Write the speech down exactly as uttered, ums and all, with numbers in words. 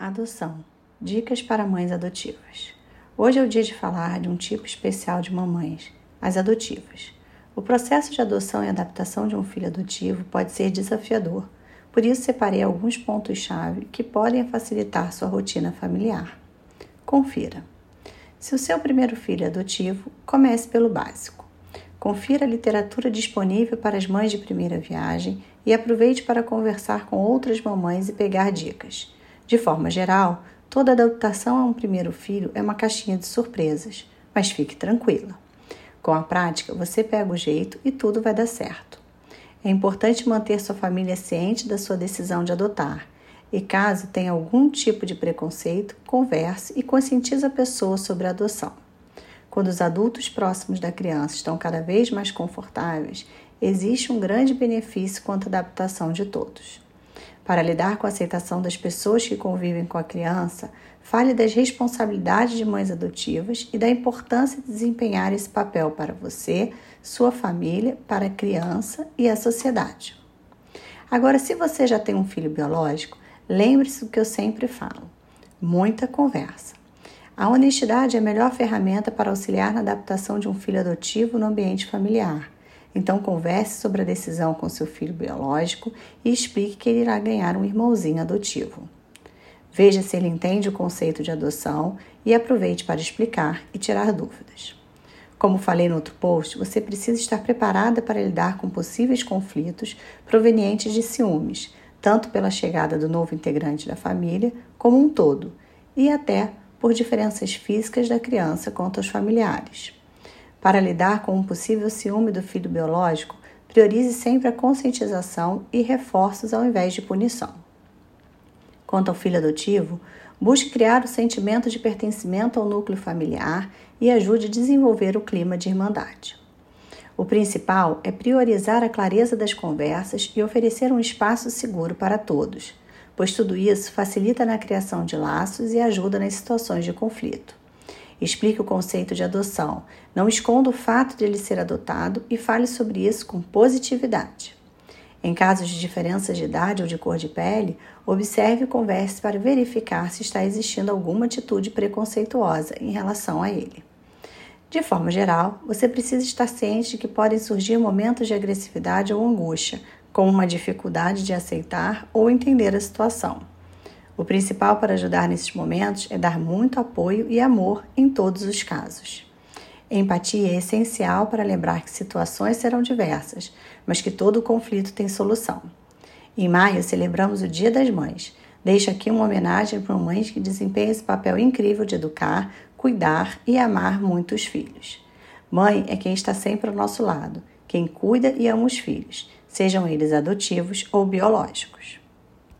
Adoção. Dicas para mães adotivas. Hoje é o dia de falar de um tipo especial de mamães, as adotivas. O processo de adoção e adaptação de um filho adotivo pode ser desafiador, por isso separei alguns pontos-chave que podem facilitar sua rotina familiar. Confira. Se o seu primeiro filho é adotivo, comece pelo básico. Confira a literatura disponível para as mães de primeira viagem e aproveite para conversar com outras mamães e pegar dicas. De forma geral, toda adaptação a um primeiro filho é uma caixinha de surpresas, mas fique tranquila. Com a prática, você pega o jeito e tudo vai dar certo. É importante manter sua família ciente da sua decisão de adotar e, caso tenha algum tipo de preconceito, converse e conscientize a pessoa sobre a adoção. Quando os adultos próximos da criança estão cada vez mais confortáveis, existe um grande benefício quanto à adaptação de todos. Para lidar com a aceitação das pessoas que convivem com a criança, fale das responsabilidades de mães adotivas e da importância de desempenhar esse papel para você, sua família, para a criança e a sociedade. Agora, se você já tem um filho biológico, lembre-se do que eu sempre falo: muita conversa. A honestidade é a melhor ferramenta para auxiliar na adaptação de um filho adotivo no ambiente familiar. Então, converse sobre a decisão com seu filho biológico e explique que ele irá ganhar um irmãozinho adotivo. Veja se ele entende o conceito de adoção e aproveite para explicar e tirar dúvidas. Como falei no outro post, você precisa estar preparada para lidar com possíveis conflitos provenientes de ciúmes, tanto pela chegada do novo integrante da família como um todo, e até por diferenças físicas da criança quanto aos familiares. Para lidar com um possível ciúme do filho biológico, priorize sempre a conscientização e reforços ao invés de punição. Quanto ao filho adotivo, busque criar o sentimento de pertencimento ao núcleo familiar e ajude a desenvolver o clima de irmandade. O principal é priorizar a clareza das conversas e oferecer um espaço seguro para todos, pois tudo isso facilita na criação de laços e ajuda nas situações de conflito. Explique o conceito de adoção, não esconda o fato de ele ser adotado e fale sobre isso com positividade. Em casos de diferenças de idade ou de cor de pele, observe e converse para verificar se está existindo alguma atitude preconceituosa em relação a ele. De forma geral, você precisa estar ciente de que podem surgir momentos de agressividade ou angústia, como uma dificuldade de aceitar ou entender a situação. O principal para ajudar nesses momentos é dar muito apoio e amor em todos os casos. Empatia é essencial para lembrar que situações serão diversas, mas que todo conflito tem solução. Em maio, celebramos o Dia das Mães. Deixo aqui uma homenagem para mães que desempenham esse papel incrível de educar, cuidar e amar muitos filhos. Mãe é quem está sempre ao nosso lado, quem cuida e ama os filhos, sejam eles adotivos ou biológicos.